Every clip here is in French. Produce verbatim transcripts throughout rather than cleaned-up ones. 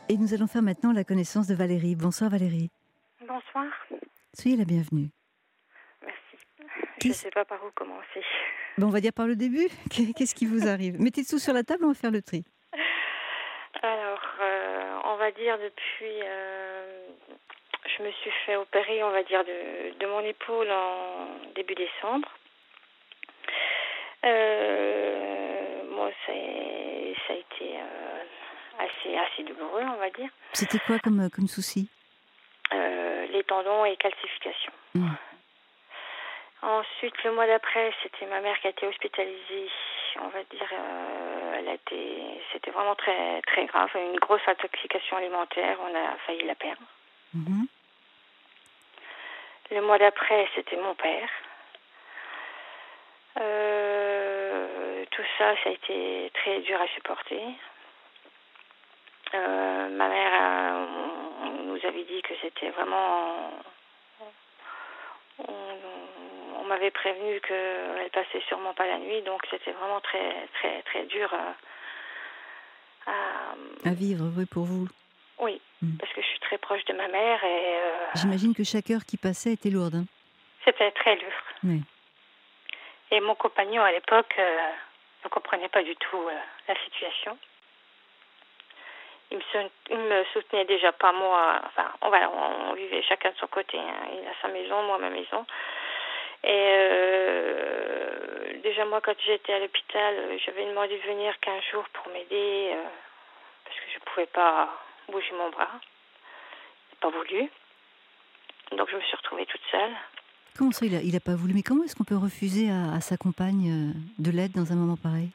Et nous allons faire maintenant la connaissance de Valérie. Bonsoir Valérie. Bonsoir. Soyez la bienvenue. Merci. Je ne Qu'est-ce... sais pas par où commencer. Bon, on va dire par le début. Qu'est-ce qui vous arrive? Mettez tout sur la table, on va faire le tri. Alors, euh, on va dire depuis... Euh, je me suis fait opérer, on va dire, de, de mon épaule en début décembre. Euh, moi, ça, ça a été euh, assez, assez douloureux, on va dire. C'était quoi comme, comme souci? euh, Les tendons et calcification. Mmh. Ensuite, le mois d'après, c'était ma mère qui a été hospitalisée. On va dire, euh, elle a été, c'était vraiment très, très grave. Une grosse intoxication alimentaire. On a failli la perdre. Mmh. Le mois d'après, c'était mon père. Euh, tout ça, ça a été très dur à supporter. Euh, ma mère, euh, on, on nous avait dit que c'était vraiment... On, on m'avait prévenu qu'elle passait sûrement pas la nuit, donc c'était vraiment très, très, très dur à... à À vivre, oui, pour vous. oui, Mmh. parce que je suis très proche de ma mère et... Euh, J'imagine que chaque heure qui passait était lourde. Hein. C'était très dur. Oui. Et mon compagnon, à l'époque, euh, ne comprenait pas du tout euh, la situation. Il me, sout- il me soutenait déjà pas, moi. Enfin, on, voilà, on vivait chacun de son côté. Hein. Il a sa maison, moi ma maison. Et euh, déjà, moi, quand j'étais à l'hôpital, j'avais demandé de venir quinze jours pour m'aider euh, parce que je ne pouvais pas bouger mon bras. Il n'a pas voulu. Donc, je me suis retrouvée toute seule. Comment ça, il a, il a pas voulu? Mais comment est-ce qu'on peut refuser à, à sa compagne euh, de l'aide dans un moment pareil?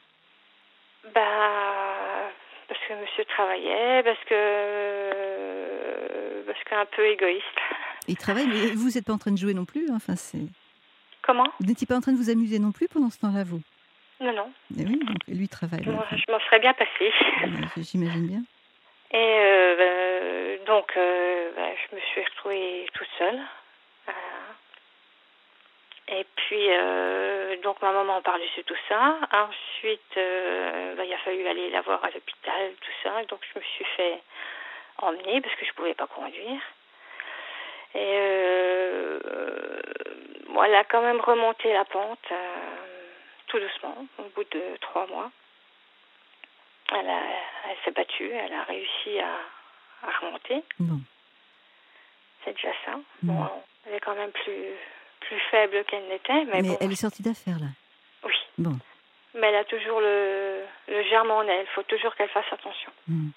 Bah, parce que monsieur travaillait, parce que... parce qu'un peu égoïste. Il travaille, mais vous n'êtes pas en train de jouer non plus. Hein. Enfin, c'est... Comment? Vous n'étiez pas en train de vous amuser non plus pendant ce temps-là, vous? Non, non. Eh oui, donc lui travaille. Mais Moi, enfin, je m'en serais bien passée. ouais, j'imagine bien. Et euh, bah, donc, euh, bah, je me suis retrouvée toute seule. Voilà. Et puis, euh, donc, ma maman par-dessus tout ça. Ensuite, euh, bah, il a fallu aller la voir à l'hôpital, tout ça. Donc, je me suis fait emmener parce que je ne pouvais pas conduire. Et euh, euh, bon, elle a quand même remonté la pente, euh, tout doucement, au bout de trois mois. Elle, a, elle s'est battue, elle a réussi à, à remonter. Bon. C'est déjà ça. Mmh. Bon, elle est quand même plus, plus faible qu'elle n'était, mais, Mais bon. elle est sortie d'affaires, là? Oui. Bon. Mais elle a toujours le, le germe en elle. Il faut toujours qu'elle fasse attention. Mmh.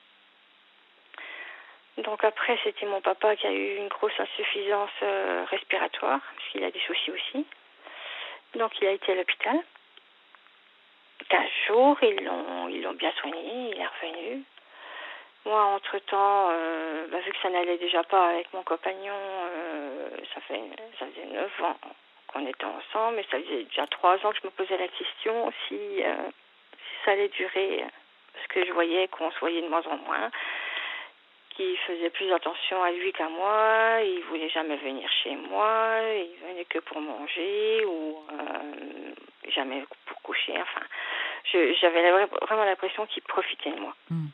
Donc après, c'était mon papa qui a eu une grosse insuffisance euh, respiratoire, parce qu'il a des soucis aussi. Donc il a été à l'hôpital. quinze jours, ils l'ont, ils l'ont bien soigné, il est revenu. Moi, entre-temps, euh, bah, vu que ça n'allait déjà pas avec mon compagnon, euh, ça, fait, ça faisait neuf ans qu'on était ensemble, mais ça faisait déjà trois ans que je me posais la question si, euh, si ça allait durer, parce que je voyais qu'on se voyait de moins en moins, qu'il faisait plus attention à lui qu'à moi, il voulait jamais venir chez moi, il venait que pour manger ou euh, jamais pour coucher, enfin, je, j'avais vraiment l'impression qu'il profitait de moi. Mmh.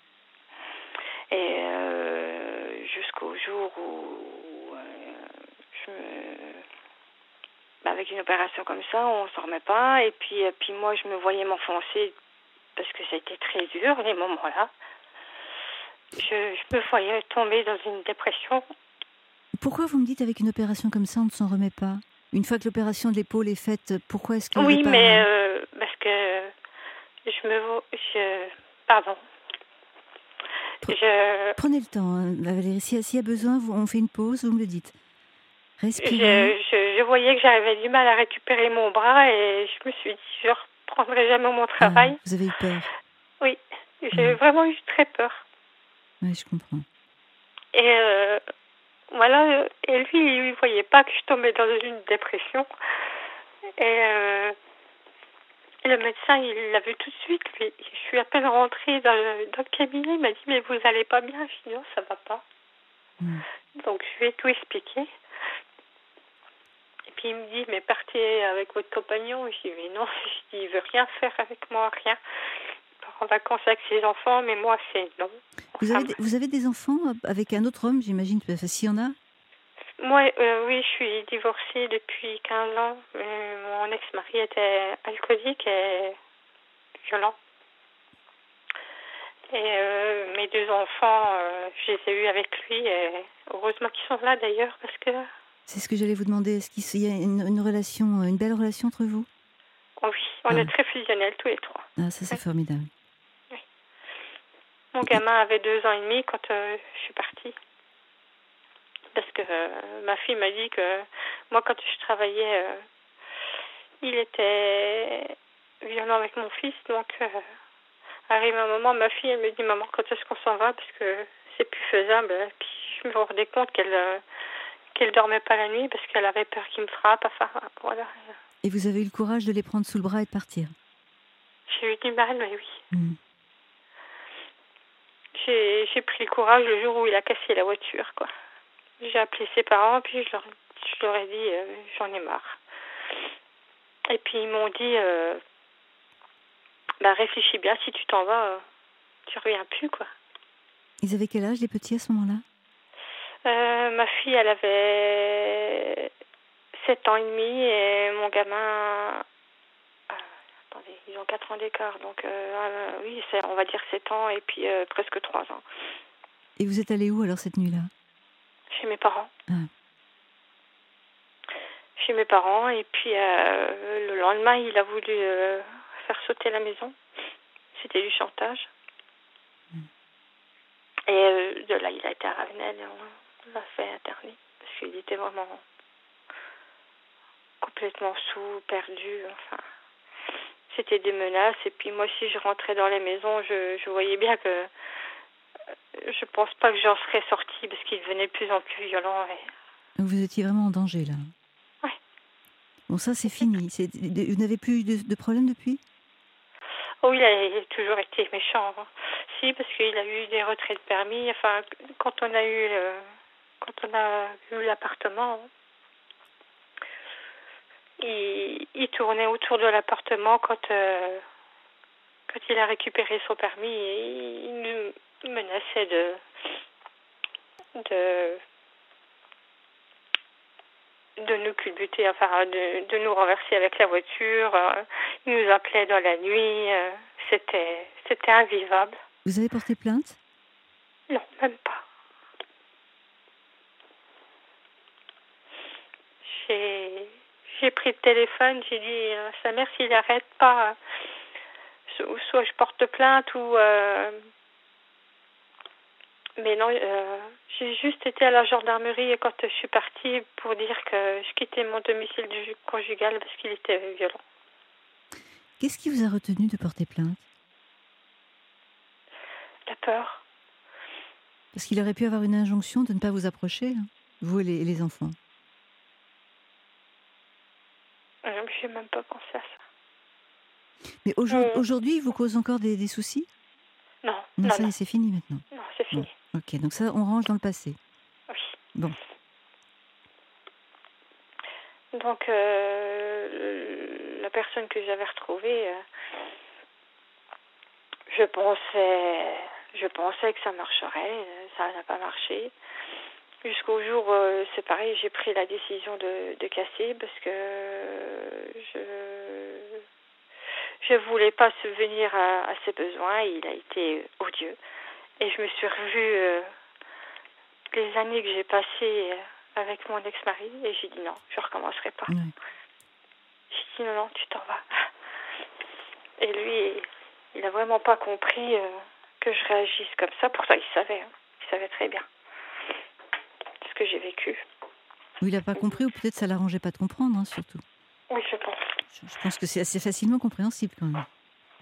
Et euh, jusqu'au jour où euh, je me... bah, avec une opération comme ça, on s'en remet pas. Et puis, et puis moi, je me voyais m'enfoncer parce que ça a été très dur, les moments-là. Je, je me voyais tomber dans une dépression. Pourquoi vous me dites avec une opération comme ça, on ne s'en remet pas? Une fois que l'opération de l'épaule est faite, pourquoi est-ce qu'il n'y Oui, avait pas... mais euh, parce que je me... Je, pardon. Pre- Je... Prenez le temps, hein, Valérie. S'il y, a, s'il y a besoin, vous, on fait une pause, vous me le dites. Je, Respirez. je, je voyais que j'avais du mal à récupérer mon bras et je me suis dit, je ne reprendrai jamais mon Ah, travail. vous avez eu peur. Oui, j'ai Ah. vraiment eu très peur. Oui, je comprends. Et euh, voilà, et lui, il ne voyait pas que je tombais dans une dépression. Et euh, le médecin, il l'a vu tout de suite. Lui. Je suis à peine rentrée dans le, dans le cabinet, il m'a dit, mais vous allez pas bien? Je dis, non, ça va pas. Mm. Donc, je lui ai tout expliqué. Et puis, il me dit, mais partez avec votre compagnon. Je dis, mais non, je dis, il veut rien faire avec moi, rien. en vacances avec ses enfants, mais moi, c'est non. Vous Ça avez, me- des- vous avez des enfants avec un autre homme, j'imagine, enfin, s'il y en a? Moi, euh, oui, je suis divorcée depuis quinze ans. mais mon ex-mari était alcoolique et violent. Et euh, mes deux enfants, euh, je les ai eus avec lui. Et heureusement qu'ils sont là d'ailleurs, parce que C'est ce que j'allais vous demander. Est-ce qu'il y a une, une relation, une belle relation entre vous? oh oui, on Ah, est très fusionnels tous les trois. ah, ça c'est Oui, formidable. oui. Mon gamin avait deux ans et demi quand euh, je suis partie. Parce que euh, ma fille m'a dit que moi, quand je travaillais, euh, il était violent avec mon fils. Donc, euh, arrive un moment, ma fille, elle me dit, maman, quand est-ce qu'on s'en va? Parce que c'est plus faisable. Puis je me rendais compte qu'elle euh, qu'elle dormait pas la nuit parce qu'elle avait peur qu'il me frappe. Enfin, voilà. Et vous avez eu le courage de les prendre sous le bras et de partir? J'ai eu du mal, mais oui. Hmm. J'ai j'ai pris le courage le jour où il a cassé la voiture, quoi. J'ai appelé ses parents, puis je leur, je leur ai dit, euh, j'en ai marre. Et puis ils m'ont dit, euh, bah réfléchis bien, si tu t'en vas, euh, tu reviens plus, quoi. Ils avaient quel âge, les petits, à ce moment-là? Euh, ma fille, elle avait sept ans et demi et mon gamin, euh, attendez, ils ont quatre ans d'écart, donc euh, euh, oui, c'est, on va dire sept ans et puis euh, presque trois ans. Et vous êtes allé où alors cette nuit-là? Chez mes parents. Ah. Chez mes parents, et puis euh, le lendemain, il a voulu euh, faire sauter la maison. C'était du chantage. Mm. Et euh, de là, il a été à Ravenel et on l'a fait interner parce qu'il était vraiment complètement sous, perdu. Enfin, c'était des menaces. Et puis moi, si je rentrais dans les maisons, je, je voyais bien que euh, je pense pas que j'en serais sortie parce qu'il devenait de plus en plus violent. Et... Donc vous étiez vraiment en danger là? Ouais. Bon, ça c'est fini. C'est... Vous n'avez plus eu de, de problème depuis? Oh, il a toujours été méchant. Hein. Si, parce qu'il a eu des retraits de permis. Enfin, quand on a eu, le, quand on a eu l'appartement, il, il tournait autour de l'appartement quand, euh, quand il a récupéré son permis. Et il nous menaçait de, de, de nous culbuter, enfin, de, de nous renverser avec la voiture. Il nous appelait dans la nuit. C'était, c'était invivable. Vous avez porté plainte? Non, même pas. J'ai, j'ai pris le téléphone, j'ai dit à sa mère s'il n'arrête pas, euh, soit je porte plainte ou... Euh, mais non, euh, j'ai juste été à la gendarmerie quand je suis partie pour dire que je quittais mon domicile conjugal parce qu'il était violent. Qu'est-ce qui vous a retenu de porter plainte? La peur. Parce qu'il aurait pu avoir une injonction de ne pas vous approcher, hein, vous et les, les enfants. Euh, je n'ai même pas pensé à ça. Mais aujourd'hui, euh, aujourd'hui, il vous cause encore des, des soucis? Non, Non, non, ça non. y est, c'est fini maintenant. Non, c'est fini. Bon, ok, donc ça, on range dans le passé. Oui. Bon. Donc, euh, la personne que j'avais retrouvée, euh, je pensais, je pensais que ça marcherait. Ça n'a pas marché. Jusqu'au jour, euh, c'est pareil, j'ai pris la décision de, de casser parce que je je voulais pas subvenir à, à ses besoins. Il a été odieux. Et je me suis revue euh, les années que j'ai passées avec mon ex-mari et j'ai dit non, je recommencerai pas. Ouais. J'ai dit non, non, tu t'en vas. Et lui, il a vraiment pas compris euh, que je réagisse comme ça. Pourtant, il savait, hein. Il savait très bien ce que j'ai vécu. Ou il n'a pas compris, ou peut-être ça l'arrangeait pas de comprendre, hein, surtout. Oui, je pense. Je, je pense que c'est assez facilement compréhensible quand même.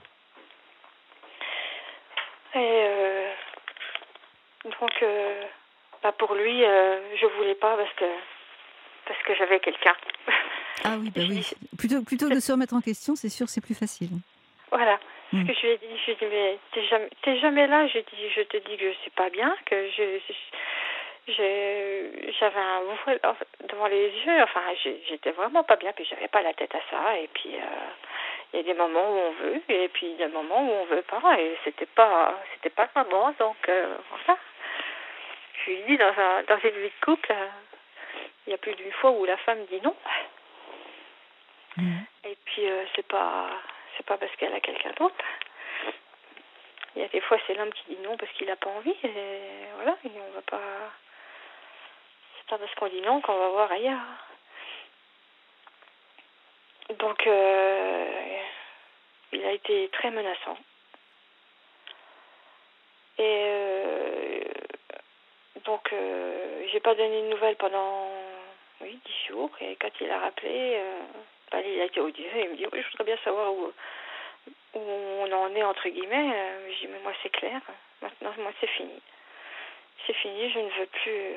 Et euh, donc, euh, bah pour lui, euh, je voulais pas parce que parce que j'avais quelqu'un. Ah oui, bah oui. Plutôt, plutôt que de se remettre en question, c'est sûr, c'est plus facile. Voilà. Ce Mm. que je lui ai dit, je lui ai dit, mais t'es jamais, t'es jamais là. Je dis, je te dis que je suis pas bien, que je, je, je- j'avais un voile devant les yeux. Enfin, j'ai- j'étais vraiment pas bien, puis j'avais pas la tête à ça. Et puis, euh, Il y a des moments où on veut, et puis il y a des moments où on veut pas, et c'était pas, c'était pas le moment, donc euh, voilà. Je lui dis, dans, un, dans une vie de couple, euh, il y a plus d'une fois où la femme dit non. Mmh. Et puis euh, c'est pas, c'est pas parce qu'elle a quelqu'un d'autre. Il y a des fois c'est l'homme qui dit non parce qu'il n'a pas envie, et voilà, et on va pas. C'est pas parce qu'on dit non qu'on va voir ailleurs. Donc euh, il a été très menaçant. Et euh, donc euh, j'ai pas donné de nouvelles pendant oui dix jours, et quand il a rappelé, euh, bah, il a été odieux. Il me dit oui, je voudrais bien savoir où, où on en est entre guillemets. Euh, j'ai dit mais moi c'est clair. Maintenant moi c'est fini. C'est fini. Je ne veux plus.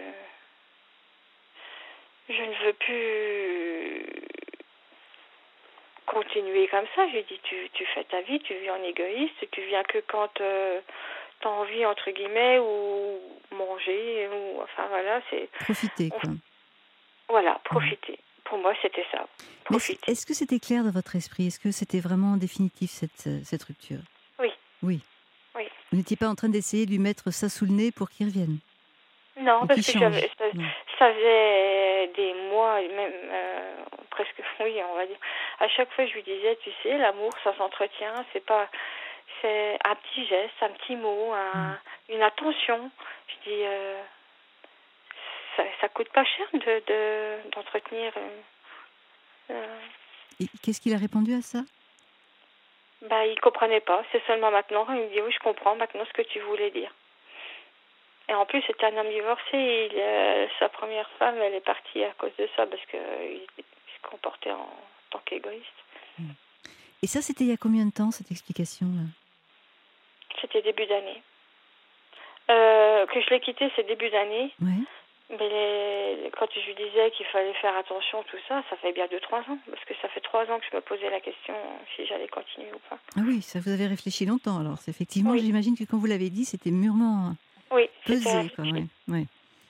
Je ne veux plus continuer comme ça. J'ai dit tu tu fais ta vie, tu vis en égoïste, tu viens que quand euh, t'as envie entre guillemets, ou manger, ou enfin voilà, c'est Profiter, on, quoi. voilà, profiter. Mmh. Pour moi c'était ça, Mais est-ce, profiter. est-ce que c'était clair dans votre esprit? Est-ce que c'était vraiment définitif cette, euh, cette rupture? Oui. Oui. Oui. Vous n'étiez pas en train d'essayer de lui mettre ça sous le nez pour qu'il revienne? Non, Ou parce qu'il que change? j'avais, ça, Non. ça faisait des mois, même euh, presque, oui, on va dire. À chaque fois, je lui disais, tu sais, l'amour, ça s'entretient, c'est pas, c'est un petit geste, un petit mot, un, Mm. une attention. Je dis, euh, ça, ça coûte pas cher de, de d'entretenir. Euh, euh, Et qu'est-ce qu'il a répondu à ça? bah, il comprenait pas. C'est seulement maintenant, il me dit, oui, je comprends maintenant ce que tu voulais dire. Et en plus, c'était un homme divorcé. Il, euh, sa première femme, elle est partie à cause de ça, parce qu'il euh, se comportait en tant qu'égoïste. Mm. Et ça, c'était il y a combien de temps, cette explication-là? C'était début d'année. Euh, que je l'ai quitté, c'est début d'année. Ouais. Mais les, quand je lui disais qu'il fallait faire attention, tout ça, ça fait bien deux, trois ans. Parce que ça fait trois ans que je me posais la question si j'allais continuer ou pas. Ah oui, ça vous avez réfléchi longtemps, alors. C'est effectivement, Oui. j'imagine que quand vous l'avez dit, c'était mûrement Oui, c'était pesé, quoi. réfléchi. Ouais. Ouais.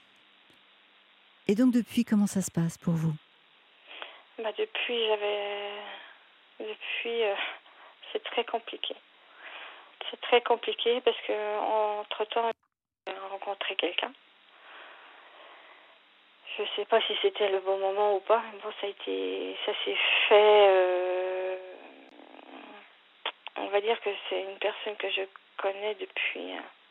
Et donc, depuis, comment ça se passe pour vous? Bah, depuis, j'avais... Depuis, euh, c'est très compliqué. C'est très compliqué parce que entre-temps, j'ai rencontré quelqu'un. Je sais pas si c'était le bon moment ou pas. Bon, ça a été, ça s'est fait. Euh, on va dire que c'est une personne que je connais depuis.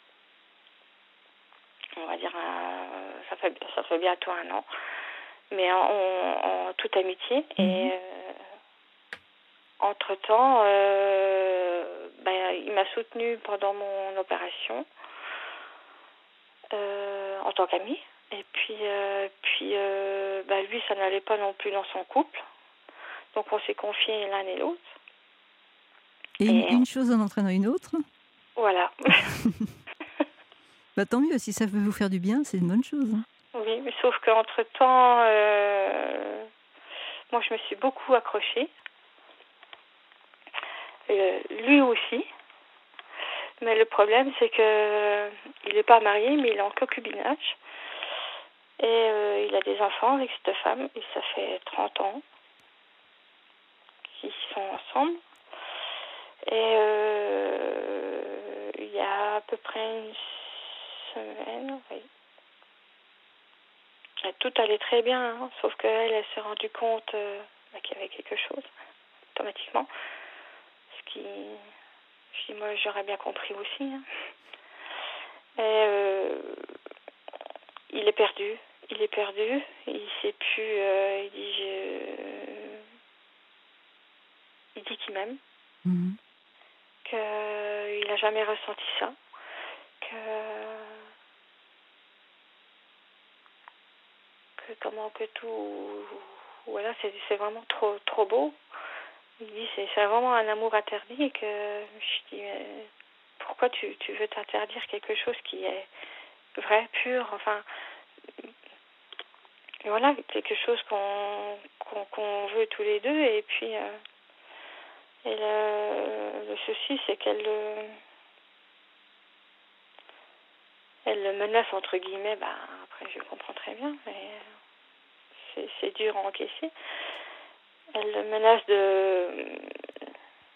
On va dire, euh, ça fait ça fait bientôt un an, mais en, en toute amitié. Mmh. Et euh, entre temps, euh, ben, il m'a soutenue pendant mon opération euh, en tant qu'ami. Et puis, euh, puis euh, bah lui, ça n'allait pas non plus dans son couple. Donc, on s'est confiés l'un et l'autre. Et, et une, une chose en entraînant une autre. Voilà. Bah, tant mieux, si ça peut vous faire du bien, c'est une bonne chose. Hein. Oui, mais sauf qu'entre-temps, euh, moi, je me suis beaucoup accrochée. Euh, lui aussi. Mais le problème, c'est que il n'est pas marié, mais il est en concubinage. Et euh, il a des enfants avec cette femme, et ça fait trente ans qu'ils sont ensemble. Et euh, il y a à peu près une semaine, oui. Tout allait très bien, hein, sauf qu'elle, elle s'est rendue compte euh, qu'il y avait quelque chose, automatiquement. Ce qui, je dis, moi, j'aurais bien compris aussi. Hein. Et euh, il est perdu. Il est perdu. Il sait plus. Euh, il dit, je... il dit qu'il m'aime. Mm-hmm. Qu'il n'a jamais ressenti ça. Que, que comment que tout. Voilà, c'est, c'est vraiment trop, trop beau. Il dit c'est, c'est vraiment un amour interdit et que je dis mais pourquoi tu, tu veux t'interdire quelque chose qui est vrai, pur, enfin voilà, quelque chose qu'on, qu'on, qu'on veut tous les deux. Et puis euh, et le, le souci c'est qu'elle le, elle le menace entre guillemets, bah après je comprends très bien, mais c'est, c'est dur à encaisser. Elle le menace de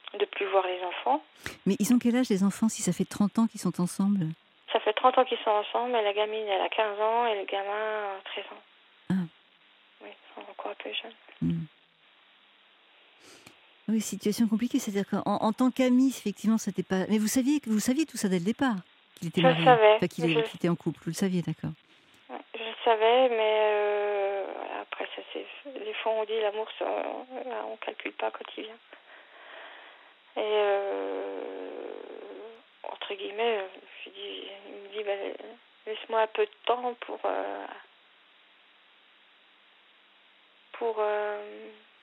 de plus voir les enfants. Mais ils ont quel âge, les enfants, si ça fait trente ans qu'ils sont ensemble? Ça fait trente ans qu'ils sont ensemble, mais la gamine, elle a quinze ans et le gamin, a treize ans. Ah. Oui, ils sont encore un peu jeunes. Hmm. Oui, situation compliquée, c'est-à-dire qu'en en tant qu'amis, effectivement, c'était pas... Mais vous saviez, vous saviez tout ça dès le départ, qu'il était Je marié, le savais. enfin, qu'il, Je... qu'il était en couple, vous le saviez, d'accord. Je le savais, mais euh, voilà, après, ça c'est... Des fois, on dit l'amour, ça, on calcule pas quand il vient. Et euh, entre guillemets, je dis, il me dit, ben, laisse-moi un peu de temps pour... Euh, pour... Euh,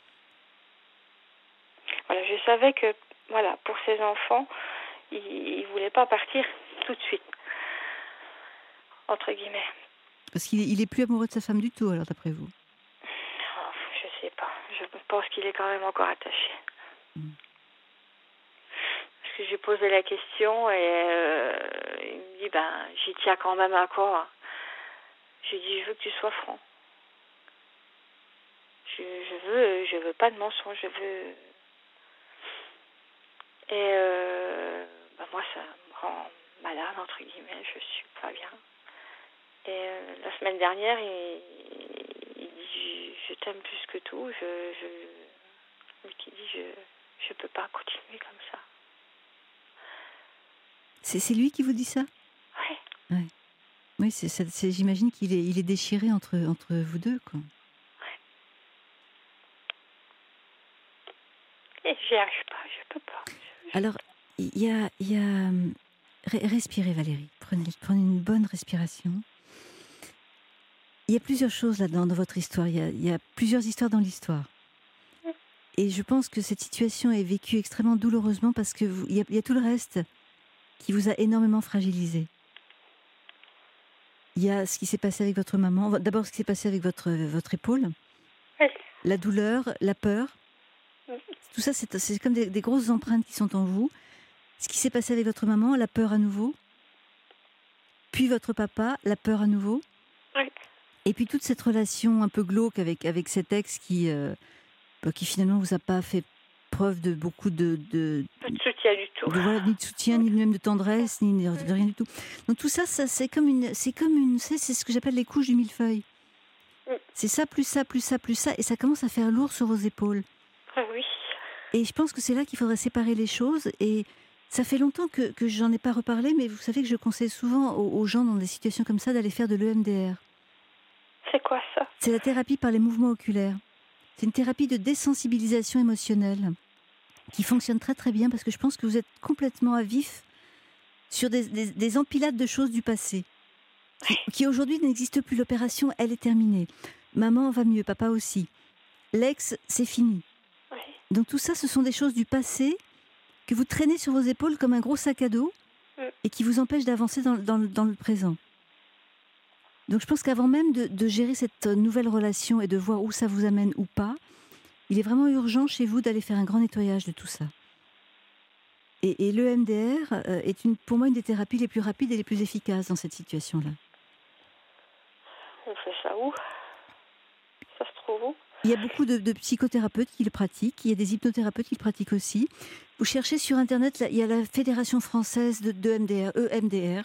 voilà, je savais que, voilà, pour ses enfants, il ne voulait pas partir tout de suite, entre guillemets. Parce qu'il est, il est plus amoureux de sa femme du tout, alors, d'après vous? Oh, je sais pas. Je pense qu'il est quand même encore attaché. Mm. Parce que j'ai posé la question et euh, il me dit, ben, j'y tiens quand même à quoi. J'ai dit, je veux que tu sois franc. Je, je veux, je veux pas de mensonge, je veux... Et euh, ben moi, ça me rend malade, entre guillemets, je suis pas bien. Et euh, la semaine dernière, il, il dit, je, je t'aime plus que tout, je, je, qui dit, je, je peux pas continuer comme ça. C'est, c'est lui qui vous dit ça? Oui. Ouais. Oui, c'est, c'est, c'est, j'imagine qu'il est, il est déchiré entre, entre vous deux, quoi. Ouais. Et j'y arrive pas, je peux pas. Je... Alors, il y a... Y a respirez, Valérie. Prenez, prenez une bonne respiration. Il y a plusieurs choses là-dedans dans votre histoire. Il y a, il y a plusieurs histoires dans l'histoire. Et je pense que cette situation est vécue extrêmement douloureusement parce qu'il y, y a tout le reste qui vous a énormément fragilisé. Il y a ce qui s'est passé avec votre maman. D'abord, ce qui s'est passé avec votre, votre épaule. Oui. La douleur, la peur. Oui. Tout ça, c'est, c'est comme des, des grosses empreintes qui sont en vous. Ce qui s'est passé avec votre maman, la peur à nouveau. Puis votre papa, la peur à nouveau. Oui. Et puis toute cette relation un peu glauque avec, avec cet ex qui, euh, qui finalement vous a pas fait preuve de beaucoup de... de pas de soutien du tout. De, voilà, ni de soutien, ni même de tendresse, ni de, de rien du tout. Donc tout ça, ça c'est comme une... C'est, comme une, c'est, c'est ce que j'appelle les couches du millefeuille. C'est ça, plus ça, plus ça, plus ça, et ça commence à faire lourd sur vos épaules. Ah oui. Et je pense que c'est là qu'il faudrait séparer les choses, et ça fait longtemps que, que j'en ai pas reparlé, mais vous savez que je conseille souvent aux, aux gens dans des situations comme ça d'aller faire de l'E M D R. C'est quoi ça? C'est la thérapie par les mouvements oculaires. C'est une thérapie de désensibilisation émotionnelle qui fonctionne très très bien parce que je pense que vous êtes complètement à vif sur des, des, des empilades de choses du passé qui, qui aujourd'hui n'existent plus. L'opération, elle est terminée. Maman va mieux, papa aussi. L'ex, c'est fini. Oui. Donc tout ça, ce sont des choses du passé que vous traînez sur vos épaules comme un gros sac à dos mm. et qui vous empêchent d'avancer dans, dans, dans le présent. Donc je pense qu'avant même de, de gérer cette nouvelle relation et de voir où ça vous amène ou pas, il est vraiment urgent chez vous d'aller faire un grand nettoyage de tout ça. Et, et l'E M D R euh, est une, pour moi une des thérapies les plus rapides et les plus efficaces dans cette situation-là. On fait ça où? Ça se trouve où? Il y a beaucoup de, de psychothérapeutes qui le pratiquent, il y a des hypnothérapeutes qui le pratiquent aussi. Vous cherchez sur Internet, là, il y a la Fédération française de, de M D R, E M D R.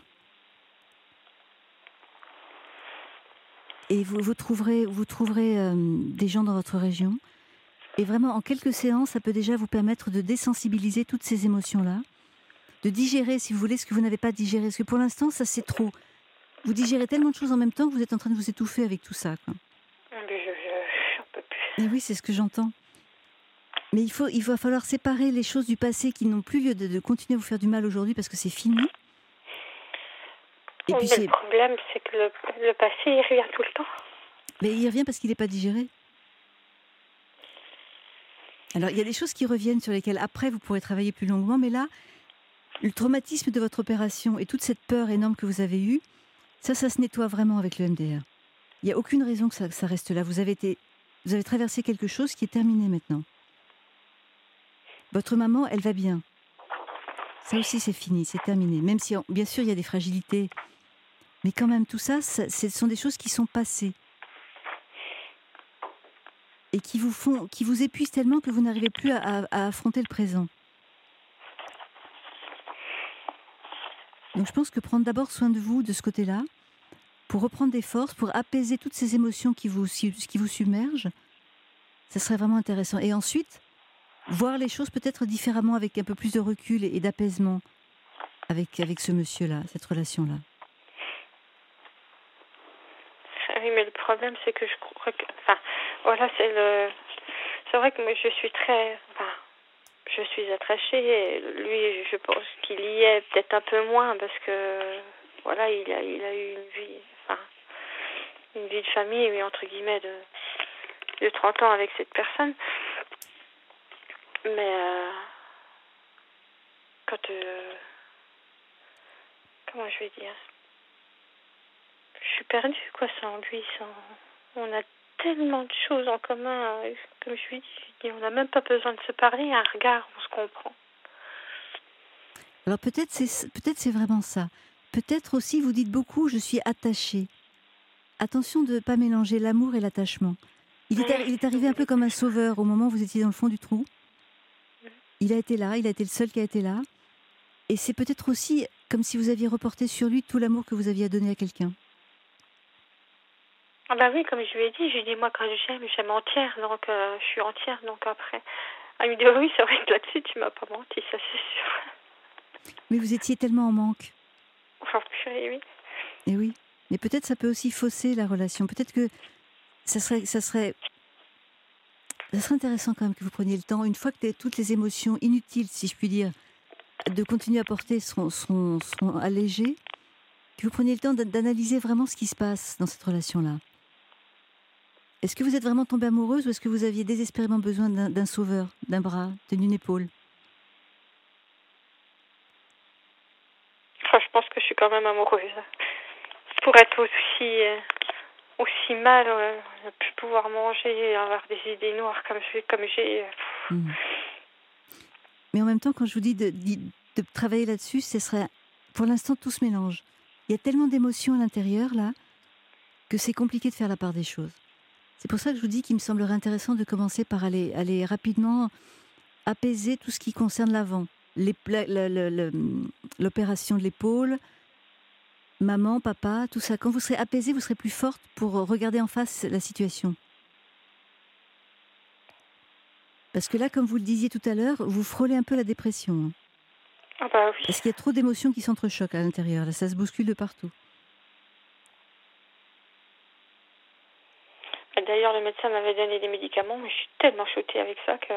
Et vous, vous trouverez, vous trouverez euh, des gens dans votre région. Et vraiment, en quelques séances, ça peut déjà vous permettre de désensibiliser toutes ces émotions-là, de digérer, si vous voulez, ce que vous n'avez pas digéré. Parce que pour l'instant, ça c'est trop. Vous digérez tellement de choses en même temps que vous êtes en train de vous étouffer avec tout ça, quoi. Mais je, je, j'en peux plus. Et oui, c'est ce que j'entends. Mais il, faut, il va falloir séparer les choses du passé qui n'ont plus lieu de, de continuer à vous faire du mal aujourd'hui parce que c'est fini. Et oui, puis c'est... Le problème, c'est que le, le passé, il revient tout le temps. Mais il revient parce qu'il n'est pas digéré. Alors, il y a des choses qui reviennent sur lesquelles, après, vous pourrez travailler plus longuement. Mais là, le traumatisme de votre opération et toute cette peur énorme que vous avez eue, ça, ça se nettoie vraiment avec le M D R. Il n'y a aucune raison que ça, que ça reste là. Vous avez, été, vous avez traversé quelque chose qui est terminé maintenant. Votre maman, elle va bien. Ça aussi, c'est fini, c'est terminé. Même si, bien sûr, il y a des fragilités. Mais quand même, tout ça, ça ce sont des choses qui sont passées. Et qui vous font, qui vous épuisent tellement que vous n'arrivez plus à, à, à affronter le présent. Donc je pense que prendre d'abord soin de vous de ce côté-là, pour reprendre des forces, pour apaiser toutes ces émotions qui vous, qui vous submergent, ça serait vraiment intéressant. Et ensuite, voir les choses peut-être différemment, avec un peu plus de recul et d'apaisement avec, avec ce monsieur-là, cette relation-là. Oui, mais le problème, c'est que je crois que... Enfin, voilà, c'est le... C'est vrai que moi, je suis très... Enfin, je suis attachée. Et lui, je pense qu'il y est peut-être un peu moins parce que, voilà, il a, il a eu une vie... Enfin, une vie de famille, mais entre guillemets, de, de trente ans avec cette personne. Mais... Euh, quand... Euh, comment je vais dire, je suis perdue, quoi, sans lui, sans... On a tellement de choses en commun, comme je lui dis, on n'a même pas besoin de se parler, un regard, on se comprend. Alors peut-être c'est, peut-être c'est vraiment ça. Peut-être aussi vous dites beaucoup, je suis attachée. Attention de ne pas mélanger l'amour et l'attachement. Il est, il est arrivé un peu comme un sauveur au moment où vous étiez dans le fond du trou. Il a été là, il a été le seul qui a été là. Et c'est peut-être aussi comme si vous aviez reporté sur lui tout l'amour que vous aviez à donner à quelqu'un. Ah bah oui, comme je lui ai dit, je lui ai dit, moi quand j'aime, j'aime entière, donc euh, je suis entière, donc après... Elle me dit, oui, c'est vrai que là-dessus, tu m'as pas menti, ça c'est sûr. Mais vous étiez tellement en manque. Enfin, purée, oui. Et oui, mais peut-être ça peut aussi fausser la relation. Peut-être que ça serait, ça serait, ça serait intéressant quand même que vous preniez le temps, une fois que toutes les émotions inutiles, si je puis dire, de continuer à porter seront, seront, seront allégées, que vous preniez le temps d'analyser vraiment ce qui se passe dans cette relation-là. Est-ce que vous êtes vraiment tombée amoureuse ou est-ce que vous aviez désespérément besoin d'un, d'un sauveur, d'un bras, d'une épaule? Enfin, je pense que je suis quand même amoureuse. Pour être aussi, euh, aussi mal, euh, ne plus pouvoir manger, avoir des idées noires comme, je, comme j'ai... Euh, mmh. Mais en même temps, quand je vous dis de, de, de travailler là-dessus, ce serait... Pour l'instant, tout se mélange. Il y a tellement d'émotions à l'intérieur, là, que c'est compliqué de faire la part des choses. C'est pour ça que je vous dis qu'il me semblerait intéressant de commencer par aller, aller rapidement apaiser tout ce qui concerne l'avant. Les, la, la, la, la, l'opération de l'épaule, maman, papa, tout ça. Quand vous serez apaisée, vous serez plus forte pour regarder en face la situation. Parce que là, comme vous le disiez tout à l'heure, vous frôlez un peu la dépression. Ah bah oui. Parce qu'il y a trop d'émotions qui s'entrechoquent à l'intérieur. Là, ça se bouscule de partout. D'ailleurs, le médecin m'avait donné des médicaments, mais je suis tellement choquée avec ça que...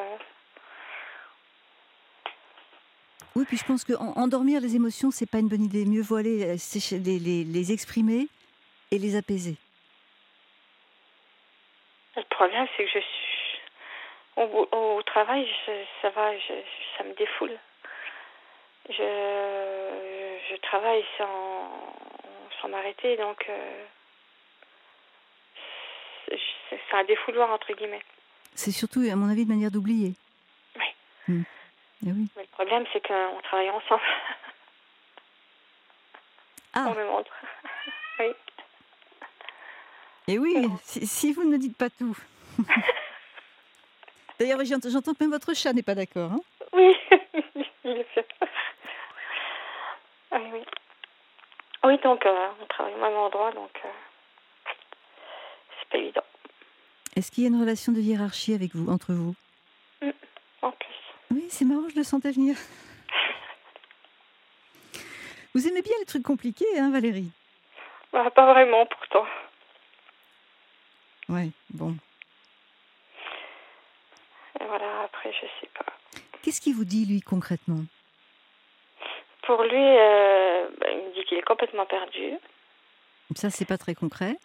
Oui, puis je pense qu'endormir les émotions, c'est pas une bonne idée. Mieux vaut aller les, les, les exprimer et les apaiser. Le problème, c'est que je suis... Au, au travail, je, ça va, je, ça me défoule. Je, je travaille sans, sans m'arrêter, donc... Euh... C'est un défouloir, entre guillemets. C'est surtout, à mon avis, une manière d'oublier. Oui. Mmh. Et oui. Mais le problème, c'est qu'on travaille ensemble. Ah. On me montre. Oui. Et oui, si, si vous ne me dites pas tout. D'ailleurs, j'entends, j'entends que même votre chat n'est pas d'accord. Hein? Oui, il est fait. Oui, oui. Oui, donc, euh, on travaille au même endroit, donc... Euh... C'est pas évident. Est-ce qu'il y a une relation de hiérarchie avec vous, entre vous? mmh, En plus. Oui, c'est marrant, je le sentais venir. Vous aimez bien les trucs compliqués, hein, Valérie? Bah, pas vraiment, pourtant. Ouais, bon. Et voilà, après, je sais pas. Qu'est-ce qu'il vous dit, lui, concrètement? Pour lui, euh, bah, il me dit qu'il est complètement perdu. Ça, c'est pas très concret.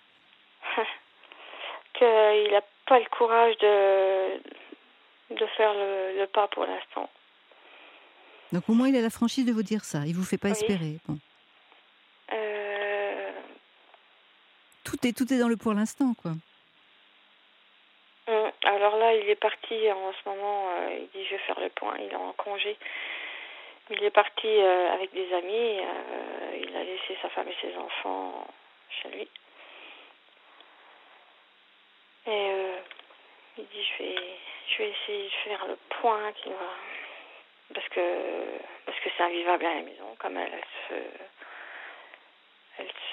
Qu'il n'a pas le courage de, de faire le, le pas pour l'instant. Donc au moins, il a la franchise de vous dire ça. Il vous fait pas oui. espérer. Bon. Euh... Tout est, tout est dans le pour l'instant, quoi. Alors là, il est parti en ce moment, euh, il dit je vais faire le point, il est en congé. Il est parti euh, avec des amis, euh, il a laissé sa femme et ses enfants chez lui. Et euh, il dit je vais, je vais essayer de faire le point qui va, parce que parce que c'est invivable à la maison, comme elle, elle se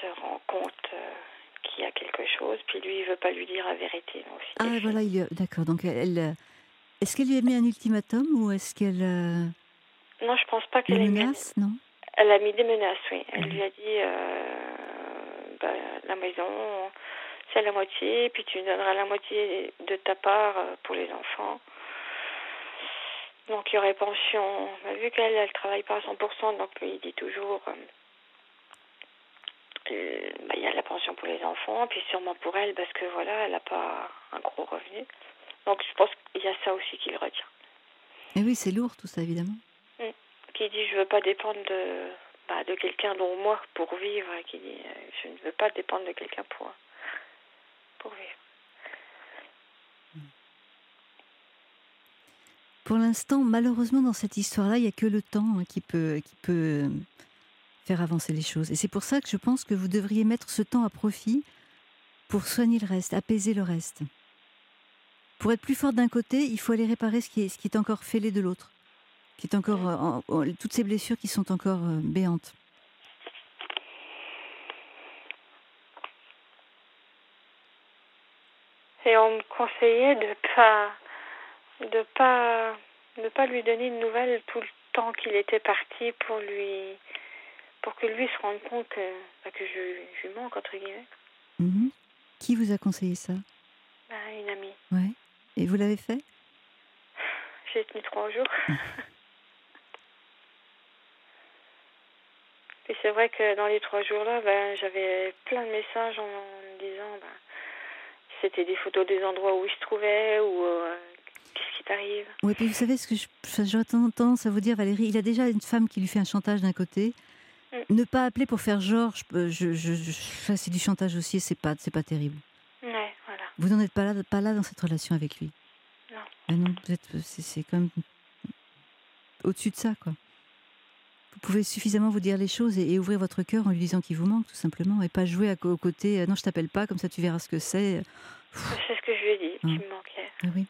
se rend compte euh, qu'il y a quelque chose, puis lui, il veut pas lui dire la vérité. Donc, ah, voilà, il y a... d'accord. Donc, elle, elle, est-ce qu'elle lui a mis un ultimatum ou est-ce qu'elle... Euh... Non, je pense pas qu'elle ait mis... menace, non? Elle a mis des menaces, oui. Elle mmh. lui a dit, euh, bah, la maison, c'est la moitié, puis tu donneras la moitié de ta part pour les enfants. Donc, il y aurait pension. Vu qu'elle, elle travaille pas à cent pour cent, donc il dit toujours... Euh, Euh, bah, il y a la pension pour les enfants, puis sûrement pour elle, parce que voilà, elle n'a pas un gros revenu. Donc je pense qu'il y a ça aussi qui le retient. Et oui, c'est lourd tout ça, évidemment. Mmh. Qui dit, je ne veux pas dépendre de, bah, de quelqu'un dont moi pour vivre, qui dit, euh, je ne veux pas dépendre de quelqu'un pour, pour vivre. Pour l'instant, malheureusement, dans cette histoire-là, il n'y a que le temps hein, qui peut... Qui peut... faire avancer les choses. Et c'est pour ça que je pense que vous devriez mettre ce temps à profit pour soigner le reste, apaiser le reste. Pour être plus forte d'un côté, il faut aller réparer ce qui est, ce qui est encore fêlé de l'autre, qui est encore en, en, toutes ces blessures qui sont encore euh, béantes. Et on me conseillait de pas, de pas, de pas lui donner de nouvelles tout le temps qu'il était parti pour lui. Pour que lui se rende compte que, bah, que je, je lui manque, entre guillemets. Mmh. Qui vous a conseillé ça? Bah, une amie. Ouais. Et vous l'avez fait? J'ai tenu trois jours. Et c'est vrai que dans les trois jours-là, ben, j'avais plein de messages en, en me disant ben, c'était des photos des endroits où il se trouvait, ou euh, qu'est-ce qui t'arrive. Oui, puis vous savez ce que je, j'aurais tendance à vous dire, Valérie, il a déjà une femme qui lui fait un chantage d'un côté. Mm. Ne pas appeler pour faire genre, je, je, je, je, ça c'est du chantage aussi, c'est pas, c'est pas terrible. Ouais, voilà. Vous n'en êtes pas là, pas là dans cette relation avec lui. Non. Ben non, vous êtes, c'est, c'est quand même au-dessus de ça, quoi. Vous pouvez suffisamment vous dire les choses et, et ouvrir votre cœur en lui disant qu'il vous manque, tout simplement, et pas jouer à, au côté euh, non, je t'appelle pas, comme ça tu verras ce que c'est. Pfff. C'est ce que je lui ai dit, qu'il me manquait. Ah oui.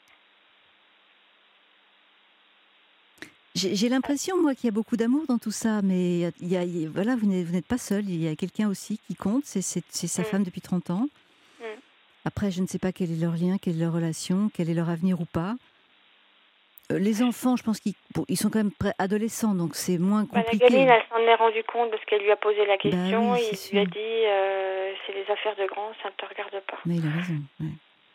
J'ai, j'ai l'impression, moi, qu'il y a beaucoup d'amour dans tout ça, mais il y a, il y a, voilà, vous n'êtes, vous n'êtes pas seul. Il y a quelqu'un aussi qui compte, c'est, c'est, c'est sa mmh. femme depuis trente ans. Mmh. Après, je ne sais pas quel est leur lien, quelle est leur relation, quel est leur avenir ou pas. Euh, les enfants, je pense qu'ils bon, ils sont quand même adolescents, donc c'est moins compliqué. Bah, la gamine, elle s'en est rendue compte parce qu'elle lui a posé la question. Bah oui, il sûr. lui a dit euh, c'est les affaires de grands, ça ne te regarde pas. Mais il a raison, ouais.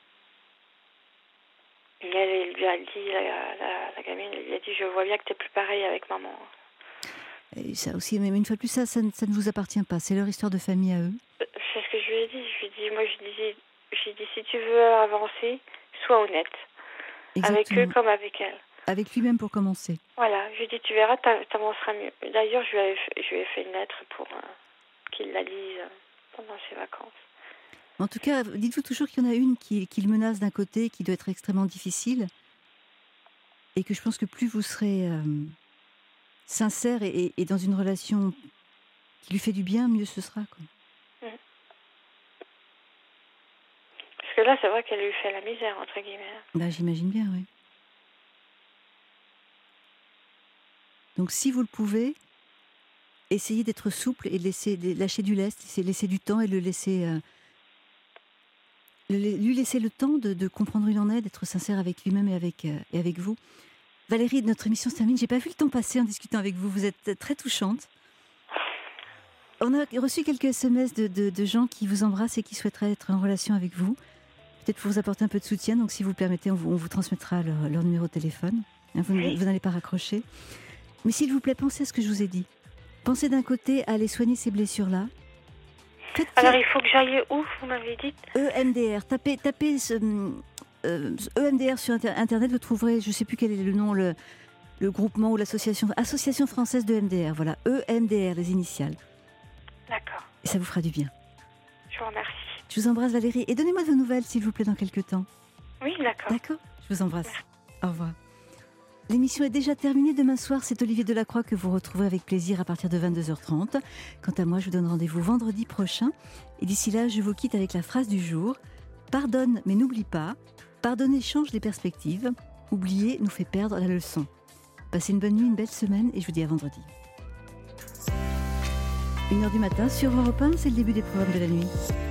Et elle, elle lui a dit, la, la, la gamine, elle lui a dit, je vois bien que tu n'es plus pareil avec maman. Et ça aussi, mais une fois de plus, ça, ça, ça ne vous appartient pas. C'est leur histoire de famille à eux. C'est ce que je lui ai dit. Je lui ai dit, moi, je disais, j'ai dit, si tu veux avancer, sois honnête. Exactement. Avec eux comme avec elle. Avec lui-même pour commencer. Voilà, je lui ai dit, tu verras, t'avanceras mieux. D'ailleurs, je lui ai fait, je lui ai fait une lettre pour euh, qu'il la lise pendant ses vacances. En tout cas, dites-vous toujours qu'il y en a une qui, qui le menace d'un côté, qui doit être extrêmement difficile, et que je pense que plus vous serez euh, sincère et, et, et dans une relation qui lui fait du bien, mieux ce sera, quoi. Mmh. Parce que là, c'est vrai qu'elle lui fait la misère, entre guillemets. Ben, j'imagine bien, oui. Donc, si vous le pouvez, essayez d'être souple et de laisser, de lâcher du lest, laisser du temps et le laisser... Euh, lui laisser le temps de, de comprendre où il en est, d'être sincère avec lui-même et avec, euh, et avec vous. Valérie, notre émission se termine. J'ai pas vu le temps passer en discutant avec vous. Vous êtes très touchante. On a reçu quelques S M S de, de, de gens qui vous embrassent et qui souhaiteraient être en relation avec vous. Peut-être pour vous apporter un peu de soutien. Donc, si vous le permettez, on vous, on vous transmettra leur, leur numéro de téléphone. Vous, oui. vous n'allez pas raccrocher. Mais s'il vous plaît, pensez à ce que je vous ai dit. Pensez d'un côté à aller soigner ces blessures-là. Faites Alors, il faut que j'aille où, vous m'avez dit? E M D R. Tapez, tapez ce, euh, E M D R sur Internet, vous trouverez, je ne sais plus quel est le nom, le, le groupement ou l'association, Association française de E M D R. Voilà, E M D R, les initiales. D'accord. Et ça vous fera du bien. Je vous remercie. Je vous embrasse, Valérie. Et donnez-moi de vos nouvelles, s'il vous plaît, dans quelques temps. Oui, d'accord. D'accord. Je vous embrasse. Merci. Au revoir. L'émission est déjà terminée. Demain soir, c'est Olivier Delacroix que vous retrouverez avec plaisir à partir de vingt-deux heures trente. Quant à moi, je vous donne rendez-vous vendredi prochain. Et d'ici là, je vous quitte avec la phrase du jour. Pardonne, mais n'oublie pas. Pardonner change les perspectives. Oublier nous fait perdre la leçon. Passez une bonne nuit, une belle semaine et je vous dis à vendredi. une heure du matin sur Europe un, c'est le début des programmes de la nuit.